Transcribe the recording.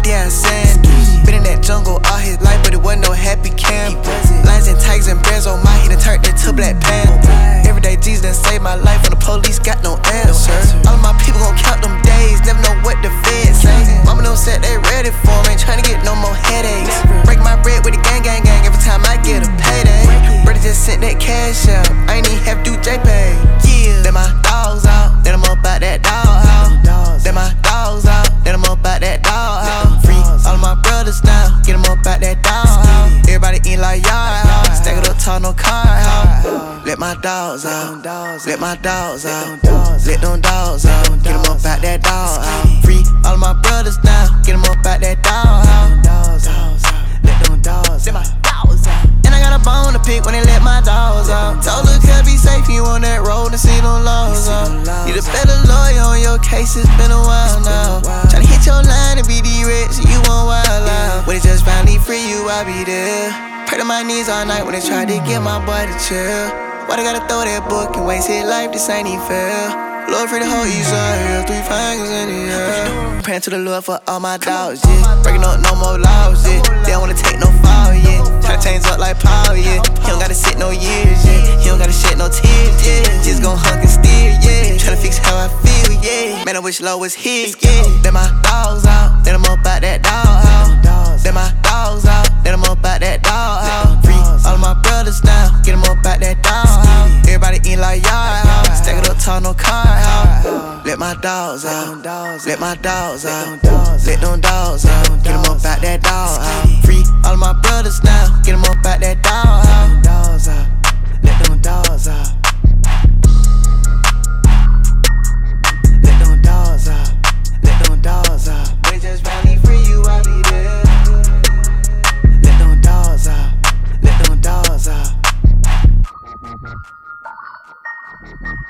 Deion Sanders. Been in that jungle all his life, but it wasn't no happy camp. Lions and tigers and bears on my head and turned into Black Panther. Everyday Jesus done saved my life when the police got no answer. All of my people gon' count them days, never know what the feds say. Mama don't said they ready for me, ain't tryna get no more headaches. Break my bread with the gang every time I get a payday. Brother just sent that cash out, I ain't even have to do JPay. Yeah, let my dogs out, then I'm up out that doghouse. Let my dogs out, then I'm up out that doghouse. Free all of my brothers now, get them up out that doghouse. Everybody eat like y'all, stack it up tall, no car house. Let my dogs out, let my dogs out, let them dogs out, get them up out that doghouse. Free all of my brothers now, get them up out that doghouse. Let them dogs out, and I got a bone to pick when they let my dogs out. Told her to be safe, you on that road to see them laws out. Need a better lawyer on your case, it's been a while now. Tryna hit your line and be direct, so you won't wild out. When it just finally free you, I'll be there. Pray to my knees all night when they tried to get my boy to chill. Why they gotta throw that book and waste his life, this ain't even fair. Lord free the whole Israel, 3 fingers in the air. Praying to the Lord for all my dogs, yeah. Breaking up no more laws, yeah. They don't wanna take no fall, yeah. Tryna change up like Paul, yeah. He don't gotta sit no years, yeah. He don't gotta shed no tears, yeah. Just gon' hunk and steer, yeah. Tryna fix how I feel, yeah. Man, I wish love was his, yeah. Let my dogs out, then I'm up out that doghouse. Let my dogs out, then I'm up out that doghouse. Free all of my brothers now, get them up out that doghouse. Everybody eat like y'all, stack it up tall, no car house. Let my dogs out, let my dogs out, let them dogs out, get them up out that doghouse. Free all of my brothers now, get them up out that doghouse. Let them dogs out, let them dogs out, let them dogs out. When it just finally free you, I'll be there. Let them dogs out, let them dogs out.